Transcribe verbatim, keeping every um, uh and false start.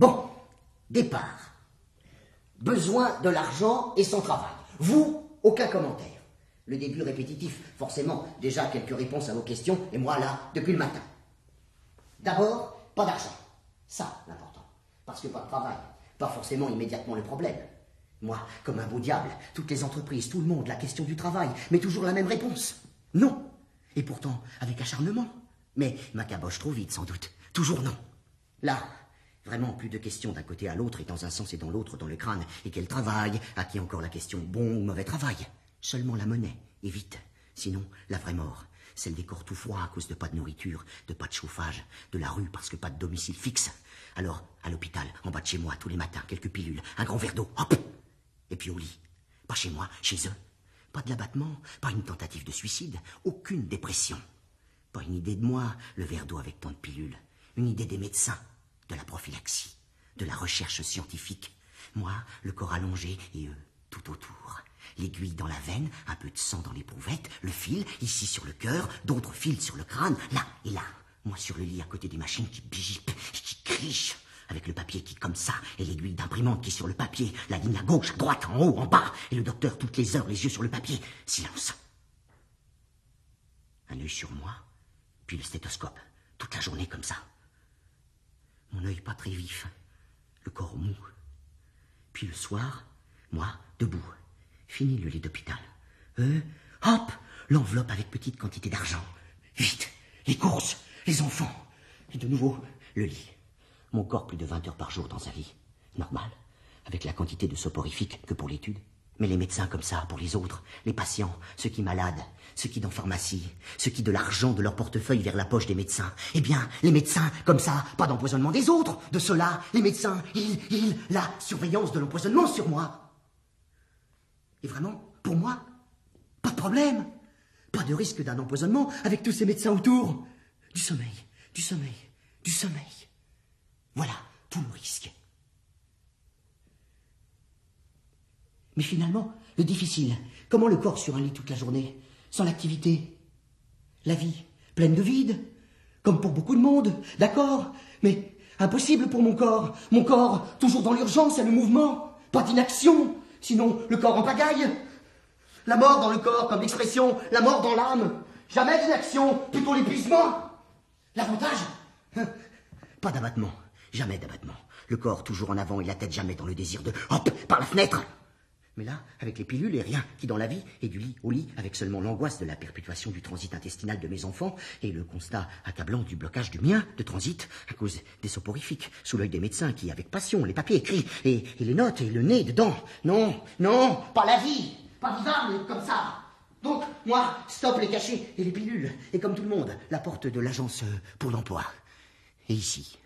Bon, départ. Besoin de l'argent et son travail. Vous, aucun commentaire. Le début répétitif, forcément, déjà quelques réponses à vos questions, et moi là, depuis le matin. D'abord, pas d'argent. Ça, l'important. Parce que pas de travail. Pas forcément immédiatement le problème. Moi, comme un beau diable, toutes les entreprises, tout le monde, la question du travail, mais toujours la même réponse. Non. Et pourtant, avec acharnement. Mais ma caboche trop vite, sans doute. Toujours non. Là, vraiment plus de questions d'un côté à l'autre et dans un sens et dans l'autre dans le crâne. Et quel travail? À qui encore la question bon ou mauvais travail? Seulement la monnaie, et vite. Sinon, la vraie mort. Celle des corps tout froids à cause de pas de nourriture, de pas de chauffage, de la rue parce que pas de domicile fixe. Alors, à l'hôpital, en bas de chez moi, tous les matins, quelques pilules, un grand verre d'eau, hop! Et puis au lit. Pas chez moi, chez eux. Pas de l'abattement, pas une tentative de suicide, aucune dépression. Pas une idée de moi, le verre d'eau avec tant de pilules. Une idée des médecins, de la prophylaxie, de la recherche scientifique. Moi, le corps allongé et eux, tout autour. L'aiguille dans la veine, un peu de sang dans l'éprouvette, le fil, ici sur le cœur, d'autres fils sur le crâne, là et là. Moi sur le lit à côté des machines qui bippe, qui crichent, avec le papier qui comme ça, et l'aiguille d'imprimante qui est sur le papier, la ligne à gauche, à droite, en haut, en bas, et le docteur toutes les heures, les yeux sur le papier. Silence. Un œil sur moi, puis le stéthoscope, toute la journée comme ça. Mon œil pas très vif, le corps mou. Puis le soir, moi, debout. Fini le lit d'hôpital. Euh, hop, l'enveloppe avec petite quantité d'argent. Vite, les courses, les enfants. Et de nouveau, le lit. Mon corps plus de vingt heures par jour dans un lit. Normal, avec la quantité de soporifique que pour l'étude. Mais les médecins comme ça, pour les autres, les patients, ceux qui malades, ceux qui dans pharmacie, ceux qui de l'argent de leur portefeuille vers la poche des médecins. Eh bien, les médecins, comme ça, pas d'empoisonnement des autres. De ceux-là, les médecins, ils, ils, la surveillance de l'empoisonnement sur moi. Et vraiment, pour moi, pas de problème. Pas de risque d'un empoisonnement avec tous ces médecins autour. Du sommeil, du sommeil, du sommeil. Voilà tout le risque. Mais finalement, le difficile, comment le corps sur un lit toute la journée, sans l'activité? La vie, pleine de vide, comme pour beaucoup de monde, d'accord, mais impossible pour mon corps. Mon corps, toujours dans l'urgence et le mouvement, pas d'inaction. Sinon, le corps en pagaille. La mort dans le corps, comme l'expression, la mort dans l'âme. Jamais d'inaction, plutôt l'épuisement. L'avantage, hein, pas d'abattement, jamais d'abattement. Le corps toujours en avant et la tête jamais dans le désir de hop, par la fenêtre. Mais là, avec les pilules et rien qui dans la vie, et du lit au lit, avec seulement l'angoisse de la perpétuation du transit intestinal de mes enfants, et le constat accablant du blocage du mien de transit, à cause des soporifiques, sous l'œil des médecins qui, avec passion, les papiers écrits, et, et les notes, et le nez dedans. Non, non, pas la vie, pas vivable comme ça. Donc, moi, stop les cachets et les pilules, et comme tout le monde, la porte de l'agence pour l'emploi. Et ici,